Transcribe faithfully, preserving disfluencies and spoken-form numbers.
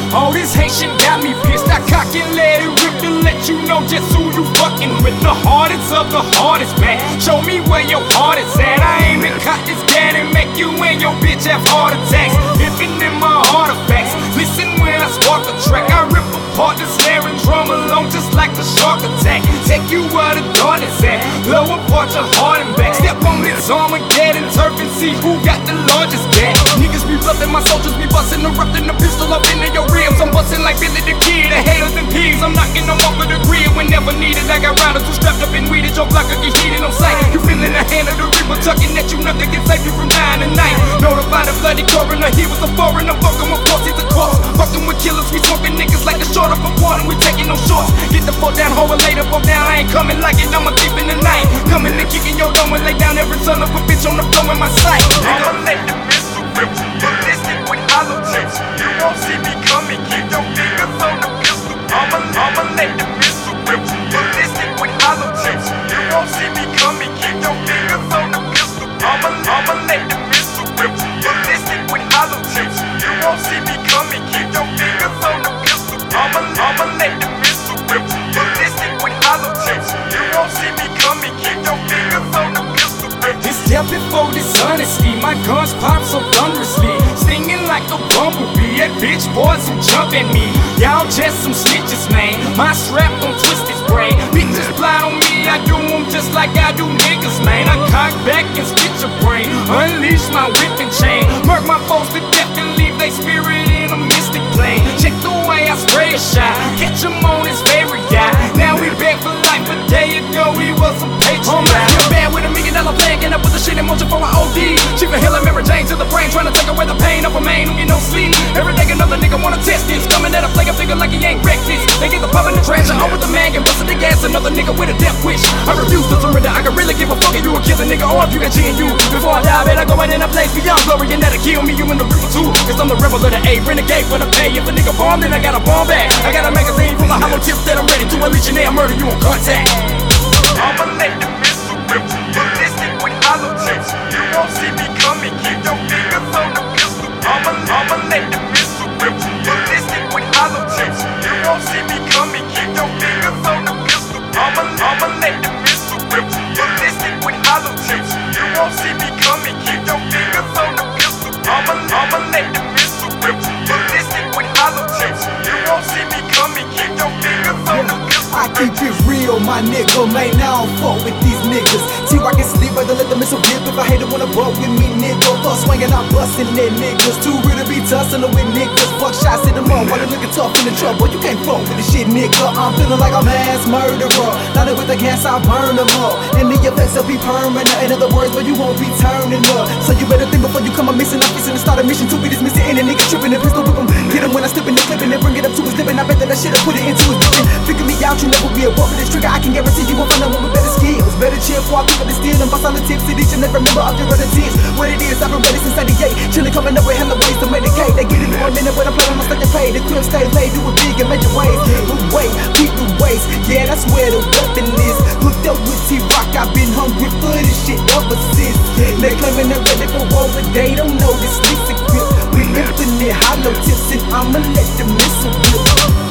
All this Haitian got me pissed. I cock and let it rip to let you know just who you fucking with. The hardest of the hardest, man. Show me where your heart is at. I aim and cock this gat and make you and your bitch have heart attacks. Living in my artifacts. Listen when I spark the track. I rip apart the snare and drum along just like the shark attack. Take you where the dawn is at. Blow apart your heart and back. Step on this Armageddon turf and see who got the largest gat. Niggas be bluffing, my soldiers be busting, erupting the pistol up into your ribs. I'm busting like Billy the Kid, the haters and pigs. I'm knocking them off of the grid whenever needed. I got rounders who strapped up and weeded. Your block will get heated on sight. You feeling the hand of the reaper tugging at you, nothing can save you from dying tonight. Notify the bloody coroner, he was a foreigner. Fucking with force, he's a corpse. Fucking with killers, we smoking niggas like the short of a quarter. We taking no shorts. Get the fuck down, hold it later, fuck down. I ain't coming like it, I'm a thief in the night. Coming and kicking your dome and lay down every son of a bitch on the floor in my sight. I'ma let the missile rip, ballistic with hollow tips. You won't see me coming, keep your fingers on the pistol. I'ma, I'ma let the missile rip, ballistic with hollow tips. You won't see me coming, keep your fingers on the pistol. I'ma, I'ma let the missile rip, ballistic with hollow tips. You won't see me coming, keep your fingers on the pistol. I'ma, I'ma let the missile rip, ballistic with hollow tips. You won't see me coming, keep your fingers on the pistol. It's death before dishonesty. My guns pop so thunderously, stinging like a bumblebee. That bitch boys who jump at me, y'all just some snitches, man. My strap gon' twist his brain. Bitches blind on me, I do them just like I do niggas, man. I cock back and spit your brain, unleash my whip and chain. Murk my foes to death and leave they spirit in a mystic plane. Check the way I spray a shot, catch him on his favorite guy. Now we back for life, a day ago he was a patriot. Oh my, you're bad with a million dollar plan, get up with the shit in motion for my O D. Chief of Hill and Mary Jane to the brain, trying to take away the pain of a man who get no sleep. Every day another nigga wanna test this, coming at a player figure like he ain't reckless. They get the pump in the trash, I over the mag and bustin' the gas. Another nigga with a death wish. I refuse to surrender, I can really give a fuck if you a killer nigga or if you got G and you. Before I die, I better go out in a place beyond glory and that'll kill me, you in the river too. Cause I'm the rebel of the A, renegade for the pay. If a nigga bomb, then I got a bomb back. I got a magazine full of hollow tips that I'm ready to unleash and I'll murder you on contact. I'ma let the missile rip, ballistic with hollow tips. You won't see me coming, keep your fingers on the pistol. I'ma, I'ma let the missile rip, ballistic with hollow tips. You won't see me coming, keep your fingers on the pistol. I'ma, I'ma let the missile rip, ballistic with hollow tips. You won't see me coming, keep your fingers on the pistol. I'ma, I'ma let the missile rip, ballistic with hollow tips. You won't see me coming, keep your fingers on the pistol. I keep it real, my nigga, man, I don't fuck with these niggas. T-Rock can sleep, rather let the missile rip. If I hate it, wanna buck with me, nigga. Fuck swinging, I'm busting that niggas. Too real to be tussling with niggas. Fuck shots in the mud, while they looking tough in the trouble. You can't fuck with this shit, nigga. I'm feeling like a mass murderer. Now that with the gas, I burn them up. And the effects will be permanent. In other words, but you won't be turning up. So you better think before you come a missing up. Fixing to start a mission to be dismissing. And a nigga tripping and pistol whip him. Get him when I slip in the clipping and bring it up to his living. I bet that I should've put it into his vision. Figure me out, you never be a buck with this trigger. I can guarantee you won't find no one with better skills. Better chill before I keep it steal and bust on the tips. City should never remember of your relatives. What it is, I've been ready since ninety-eight. Chillin' coming up with hella ways to medicate. They get it for a minute, but I'm playing on stuff they pay. The crib stay laid, do it big in major ways. But wait, keep the waist. Yeah, that's where the weapon is. Hooked up with T-Rock, I've been hungry for this shit ever since. They claiming they're ready for war, but they don't know this lethal grip. We infinite hollow tips and I'ma let the missile rip.